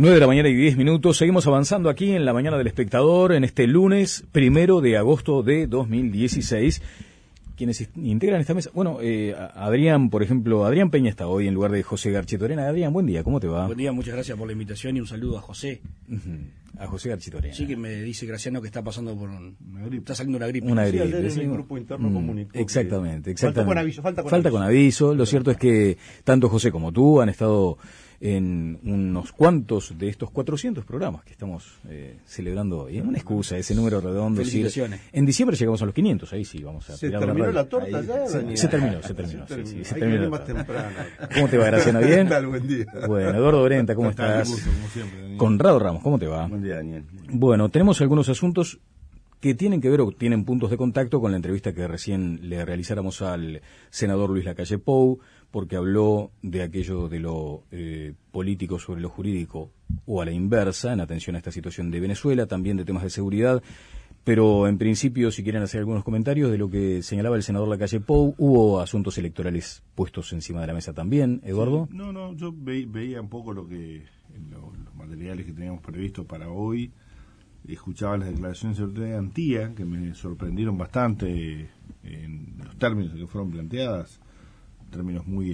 9:10 a.m. Seguimos avanzando aquí en la mañana del espectador en este lunes 1 de agosto de 2016. Quienes integran esta mesa, bueno, Adrián, por ejemplo, Adrián Peña está hoy en lugar de José Garchitorena. Adrián, buen día, ¿cómo te va? Buen día, muchas gracias por la invitación y un saludo a José. A José Garchitorena. Sí, que me dice Graciano que está pasando por una gripe. Está saliendo una gripe. Una gripe, sí, en el grupo interno comunicó. Exactamente. Falta con aviso. Falta con aviso. Lo cierto es que tanto José como tú han estado en unos cuantos de estos 400 programas que estamos celebrando hoy. Es una excusa, ese número redondo. Felicitaciones. Sí. En diciembre llegamos a los 500, ahí sí vamos a ¿Se tirar terminó la torta ahí, ya? Se terminó. Se terminó más temprano. ¿Cómo te va, Graciano? ¿Bien? ¿Qué tal? Buen día. Bueno, Eduardo Brenta, ¿cómo estás? Gusto, como siempre, Daniel. Conrado Ramos, ¿cómo te va? Buen día, Daniel. Bueno, tenemos algunos asuntos que tienen que ver o tienen puntos de contacto con la entrevista que recién le realizáramos al senador Luis Lacalle Pou, porque habló de aquello de lo político sobre lo jurídico o a la inversa, en atención a esta situación de Venezuela, también de temas de seguridad. Pero en principio, si quieren hacer algunos comentarios de lo que señalaba el senador Lacalle Pou, hubo asuntos electorales puestos encima de la mesa también, Eduardo. Sí, no, yo veía un poco los materiales que teníamos previstos para hoy. Escuchaba las declaraciones de Antía, que me sorprendieron bastante en los términos en que fueron planteadas, términos muy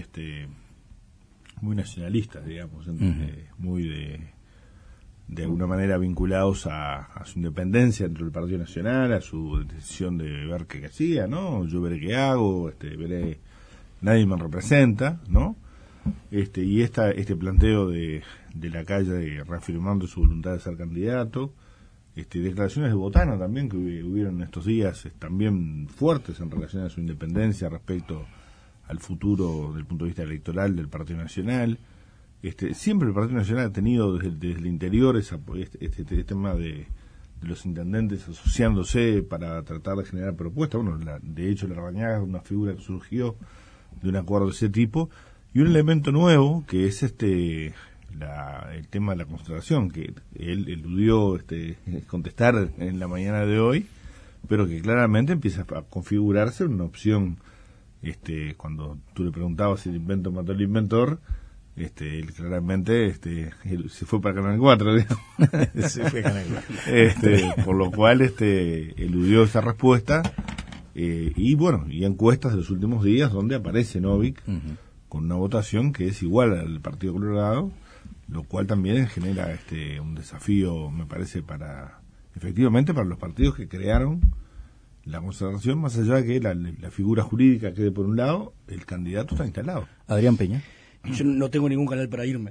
muy nacionalistas, digamos, muy de alguna manera vinculados a su independencia dentro del Partido Nacional, a su decisión de ver qué hacía, ¿no? Yo veré qué hago, veré, nadie me representa, ¿no? Y este planteo de Lacalle reafirmando su voluntad de ser candidato, declaraciones de Botana también que hubieron estos días también fuertes en relación a su independencia respecto al futuro del punto de vista electoral del Partido Nacional. Siempre el Partido Nacional ha tenido desde el interior este tema de los intendentes asociándose para tratar de generar propuestas. Bueno, de hecho, Larrañaga es una figura que surgió de un acuerdo de ese tipo, y un elemento nuevo que es el tema de la concentración, que él eludió contestar en la mañana de hoy, pero que claramente empieza a configurarse una opción. Cuando tú le preguntabas si el invento mató al inventor, él claramente él se fue para Canal 4, digamos. Se fue a Canal 4. Por lo cual eludió esa respuesta, y encuestas de los últimos días donde aparece Novik con una votación que es igual al Partido Colorado, lo cual también genera un desafío, me parece, efectivamente para los partidos que crearon la concertación, más allá de que la figura jurídica quede por un lado, el candidato está instalado. Adrián Peña. Yo no tengo ningún canal para irme.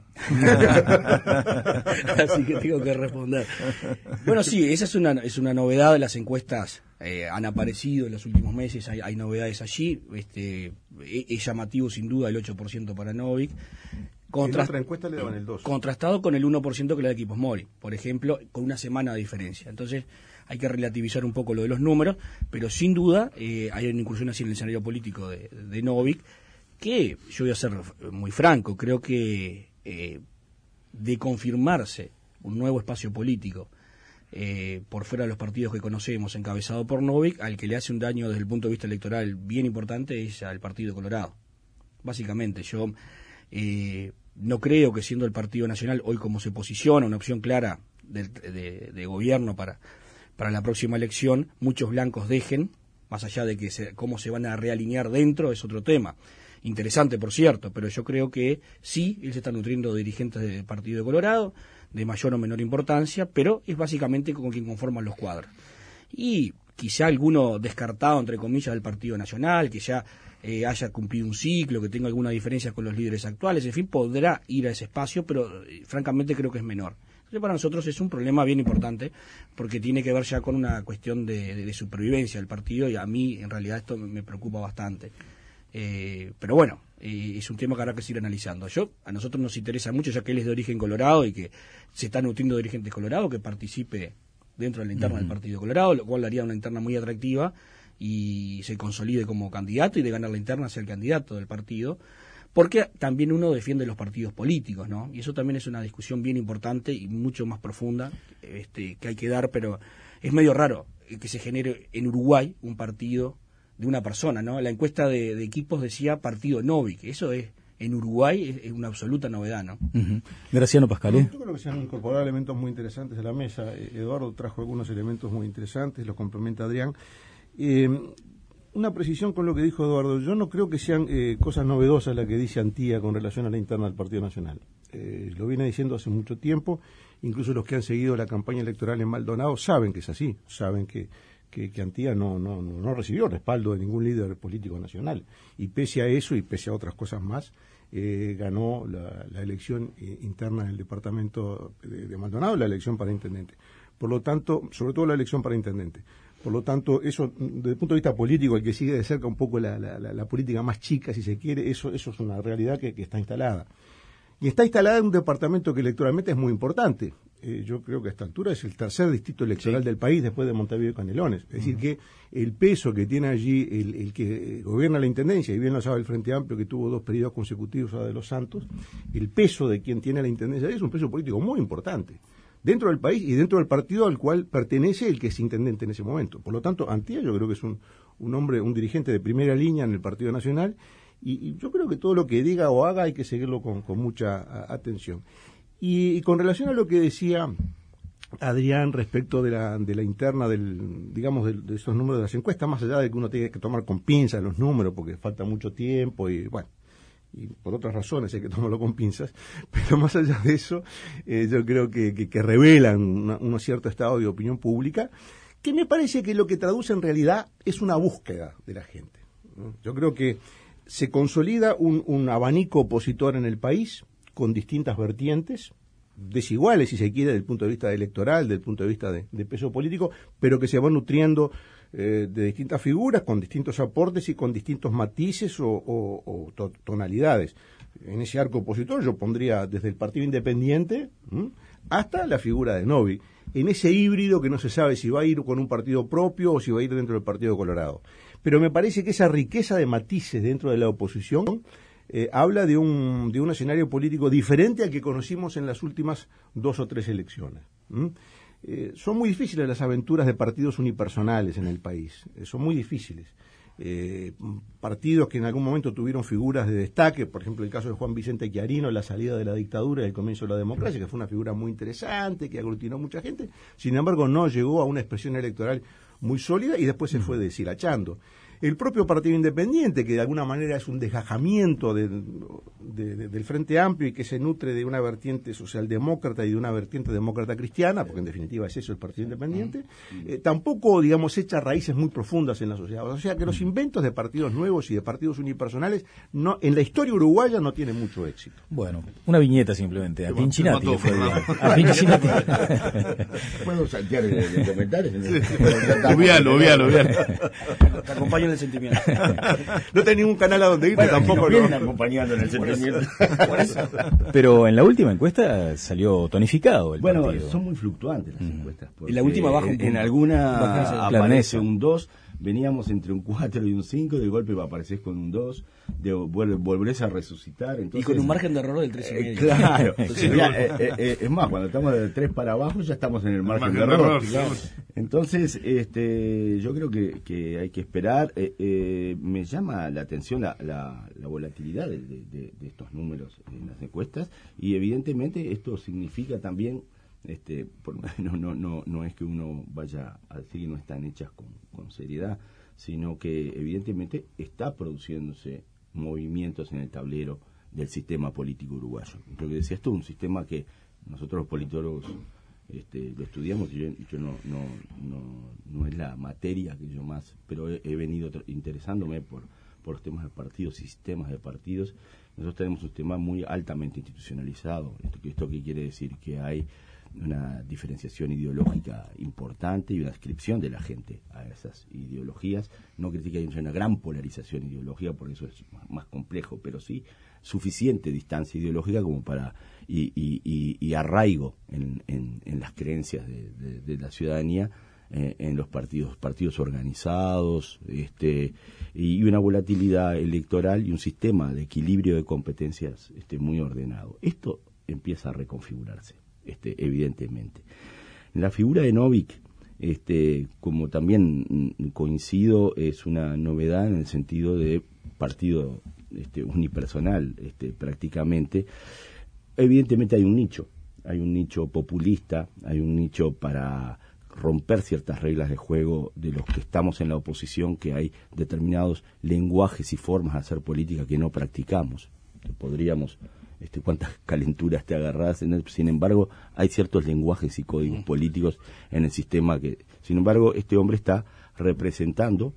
Así que tengo que responder. Bueno, sí, esa es una novedad. Las encuestas han aparecido en los últimos meses, hay novedades allí. Es llamativo sin duda el 8% para Novik. En otra encuesta le daban el 2%. Contrastado con el 1% que le da Equipos Mori, por ejemplo, con una semana de diferencia. Entonces, hay que relativizar un poco lo de los números, pero sin duda hay una incursión así en el escenario político de Novik, que yo voy a ser muy franco, creo que de confirmarse un nuevo espacio político por fuera de los partidos que conocemos, encabezado por Novik, al que le hace un daño desde el punto de vista electoral bien importante es al Partido Colorado. Básicamente, yo no creo que, siendo el Partido Nacional hoy como se posiciona, una opción clara de gobierno para la próxima elección, muchos blancos dejen, más allá de que cómo se van a realinear dentro es otro tema. Interesante, por cierto, pero yo creo que sí, él se está nutriendo de dirigentes del Partido de Colorado, de mayor o menor importancia, pero es básicamente con quien conforman los cuadros. Y quizá alguno descartado, entre comillas, del Partido Nacional, que ya haya cumplido un ciclo, que tenga alguna diferencia con los líderes actuales, en fin, podrá ir a ese espacio, pero francamente creo que es menor. Entonces, para nosotros es un problema bien importante, porque tiene que ver ya con una cuestión de supervivencia del partido, y a mí en realidad esto me preocupa bastante. Pero bueno, es un tema que habrá que seguir analizando. A nosotros nos interesa mucho, ya que él es de origen colorado y que se está nutriendo de dirigentes colorados, que participe dentro de la interna del Partido Colorado, lo cual le haría una interna muy atractiva y se consolide como candidato, y de ganar la interna sea el candidato del partido, porque también uno defiende los partidos políticos, ¿no? Y eso también es una discusión bien importante y mucho más profunda que hay que dar, pero es medio raro que se genere en Uruguay un partido de una persona, ¿no? La encuesta de equipos decía partido Novik, eso es en Uruguay es una absoluta novedad, ¿no? Graciano Pascalé. Yo creo que se han incorporado elementos muy interesantes a la mesa. Eduardo trajo algunos elementos muy interesantes, los complementa Adrián. Una precisión con lo que dijo Eduardo. Yo no creo que sean cosas novedosas las que dice Antía con relación a la interna del Partido Nacional. Lo viene diciendo hace mucho tiempo. Incluso los que han seguido la campaña electoral en Maldonado saben que es así. Saben que Antía no recibió respaldo de ningún líder político nacional. Y pese a eso y pese a otras cosas más, ganó la elección interna en el departamento de Maldonado, la elección para intendente. Por lo tanto, sobre todo la elección para intendente. Por lo tanto, eso, desde el punto de vista político, el que sigue de cerca un poco la política más chica, si se quiere, eso es una realidad que está instalada. Y está instalada en un departamento que electoralmente es muy importante. Yo creo que a esta altura es el tercer distrito electoral del país después de Montevideo y Canelones. Es decir, que el peso que tiene allí el que gobierna la intendencia, y bien lo sabe el Frente Amplio, que tuvo 2 periodos consecutivos a de los Santos, el peso de quien tiene la intendencia es un peso político muy importante dentro del país y dentro del partido al cual pertenece el que es intendente en ese momento. Por lo tanto, Antía yo creo que es un hombre, un dirigente de primera línea en el Partido Nacional, y yo creo que todo lo que diga o haga hay que seguirlo con mucha atención. Y con relación a lo que decía Adrián respecto de la interna de esos números de las encuestas, más allá de que uno tiene que tomar con pinzas los números porque falta mucho tiempo y bueno, y por otras razones hay que tomarlo con pinzas, pero más allá de eso, yo creo que revelan un cierto estado de opinión pública, que me parece que lo que traduce en realidad es una búsqueda de la gente, ¿no? Yo creo que se consolida un abanico opositor en el país, con distintas vertientes, desiguales si se quiere, desde el punto de vista electoral, desde el punto de vista de peso político, pero que se van nutriendo de distintas figuras, con distintos aportes y con distintos matices o tonalidades. En ese arco opositor yo pondría desde el Partido Independiente hasta la figura de Novi, en ese híbrido que no se sabe si va a ir con un partido propio o si va a ir dentro del Partido Colorado. Pero me parece que esa riqueza de matices dentro de la oposición habla de un escenario político diferente al que conocimos en las últimas 2 o 3 elecciones. Son muy difíciles las aventuras de partidos unipersonales en el país, son muy difíciles. Partidos que en algún momento tuvieron figuras de destaque, por ejemplo el caso de Juan Vicente Chiarino, la salida de la dictadura y el comienzo de la democracia, que fue una figura muy interesante, que aglutinó mucha gente, sin embargo no llegó a una expresión electoral muy sólida y después se fue deshilachando. El propio Partido Independiente, que de alguna manera es un desgajamiento del Frente Amplio y que se nutre de una vertiente socialdemócrata y de una vertiente demócrata cristiana, porque en definitiva es eso el Partido Independiente, tampoco, digamos, echa raíces muy profundas en la sociedad. O sea que los inventos de partidos nuevos y de partidos unipersonales en la historia uruguaya no tienen mucho éxito. Bueno, una viñeta simplemente. A Pinchinati le fue bien. A Pinchinati. ¿Puedo saltear el comentario? Obvialo. Te acompaño en el sentimiento. No tenés ningún canal a donde irte, Bueno, tampoco. nos vienen acompañando en el sentimiento. Pero en la última encuesta salió tonificado el Bueno, partido. son muy fluctuantes las encuestas. En la última baja un en punto. alguna Baja, aparece claro, un 2, veníamos entre un 4 y un 5, de golpe apareces con un 2, volvés a resucitar. Entonces, Y con un margen de error del 3,5. Claro. Es más, cuando estamos de 3 para abajo ya estamos en el margen de error. Claro. Entonces, yo creo que hay que esperar. Me llama la atención la volatilidad de estos números en las encuestas, y evidentemente esto significa también, no es que uno vaya a decir que no están hechas con seriedad, sino que evidentemente está produciéndose movimientos en el tablero del sistema político uruguayo. Lo que decía, esto es un sistema que nosotros los politólogos lo estudiamos, y yo no es la materia que yo más, pero he venido interesándome por los temas de partidos, sistemas de partidos. Nosotros tenemos un sistema muy altamente institucionalizado. ¿Esto qué quiere decir? Que hay una diferenciación ideológica importante y una adscripción de la gente a esas ideologías. No quiere decir que haya una gran polarización ideológica, porque eso es más complejo, pero sí suficiente distancia ideológica como para y arraigo en las creencias de la ciudadanía, en los partidos organizados, y una volatilidad electoral y un sistema de equilibrio de competencias muy ordenado. Esto empieza a reconfigurarse, evidentemente. En la figura de Novik, como también coincido, es una novedad en el sentido de partido unipersonal, prácticamente. Evidentemente hay un nicho populista, hay un nicho para romper ciertas reglas de juego de los que estamos en la oposición, que hay determinados lenguajes y formas de hacer política que no practicamos. Podríamos, cuántas calenturas te agarrás, sin embargo, hay ciertos lenguajes y códigos políticos en el sistema que, sin embargo, este hombre está representando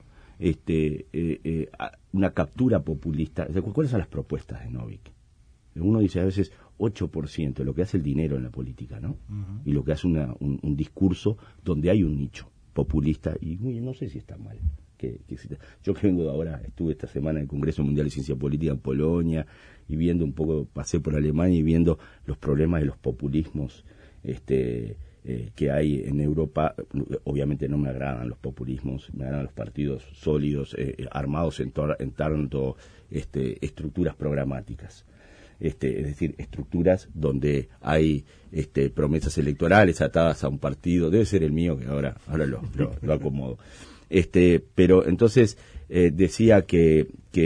una captura populista. ¿Cuáles son las propuestas de Novik? Uno dice a veces 8%, lo que hace el dinero en la política, ¿no? Uh-huh. Y lo que hace un discurso donde hay un nicho populista, y no sé si está mal. Yo que vengo de ahora, estuve esta semana en el Congreso Mundial de Ciencia Política en Polonia, y viendo un poco, pasé por Alemania y viendo los problemas de los populismos que hay en Europa. Obviamente no me agradan los populismos, me agradan los partidos sólidos, armados en tanto estructuras programáticas. Es decir, estructuras donde hay promesas electorales atadas a un partido. Debe ser el mío, que ahora lo acomodo. Pero entonces decía que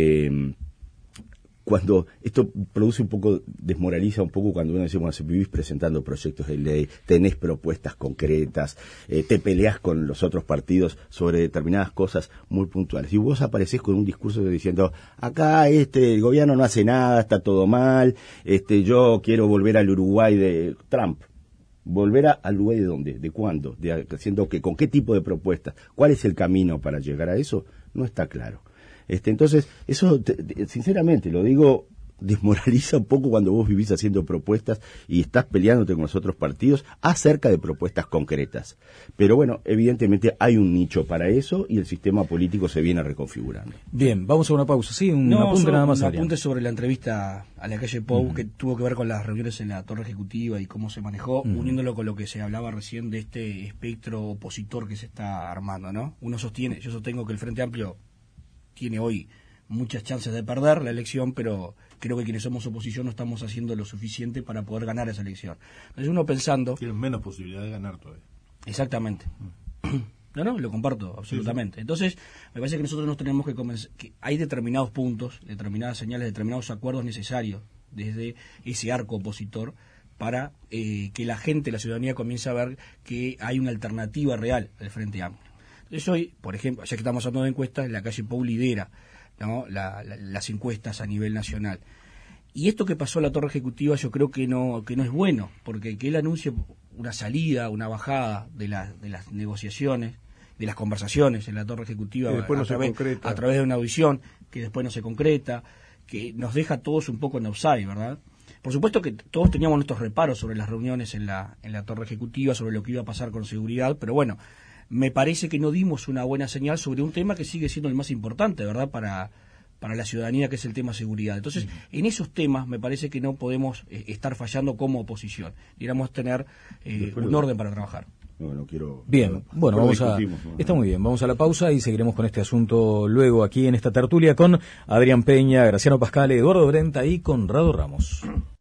cuando esto produce un poco, desmoraliza un poco cuando uno dice, bueno, si vivís presentando proyectos de ley, tenés propuestas concretas, te peleás con los otros partidos sobre determinadas cosas muy puntuales. Y vos aparecés con un discurso diciendo, acá el gobierno no hace nada, está todo mal, yo quiero volver al Uruguay de Trump. ¿Volver al Uruguay de dónde? ¿De cuándo? Haciendo que, ¿con qué tipo de propuestas? ¿Cuál es el camino para llegar a eso? No está claro. Entonces, eso, sinceramente, lo digo, desmoraliza un poco cuando vos vivís haciendo propuestas y estás peleándote con los otros partidos acerca de propuestas concretas. Pero bueno, evidentemente hay un nicho para eso y el sistema político se viene reconfigurando. Bien, vamos a una pausa. Sí, un apunte nada más. Un apunte sobre la entrevista a la calle Pou, que tuvo que ver con las reuniones en la Torre Ejecutiva y cómo se manejó, uniéndolo con lo que se hablaba recién de este espectro opositor que se está armando, ¿no? Yo sostengo que el Frente Amplio tiene hoy muchas chances de perder la elección, pero creo que quienes somos oposición no estamos haciendo lo suficiente para poder ganar esa elección. Entonces uno pensando... Tienen menos posibilidad de ganar todavía. Exactamente. No, lo comparto absolutamente. Sí. Entonces, me parece que nosotros nos tenemos que convencer que hay determinados puntos, determinadas señales, determinados acuerdos necesarios desde ese arco opositor para que la gente, la ciudadanía, comience a ver que hay una alternativa real al Frente Amplio. Entonces hoy, por ejemplo, ya que estamos hablando de encuestas, la calle Pou lidera, ¿no? las encuestas a nivel nacional. Y esto que pasó a la Torre Ejecutiva yo creo que no es bueno, porque que él anuncie una salida, una bajada de las negociaciones, de las conversaciones en la Torre Ejecutiva a través de una audición que después no se concreta, que nos deja a todos un poco en offside, ¿verdad? Por supuesto que todos teníamos nuestros reparos sobre las reuniones en la Torre Ejecutiva, sobre lo que iba a pasar con seguridad, pero bueno, me parece que no dimos una buena señal sobre un tema que sigue siendo el más importante, ¿verdad?, para la ciudadanía, que es el tema seguridad. Entonces, en esos temas me parece que no podemos estar fallando como oposición. Deberíamos tener un orden para trabajar. No quiero... Bien, bueno, está muy bien, vamos a la pausa y seguiremos con este asunto luego aquí en esta tertulia con Adrián Peña, Graciano Pascal, Eduardo Brenta y Conrado Ramos.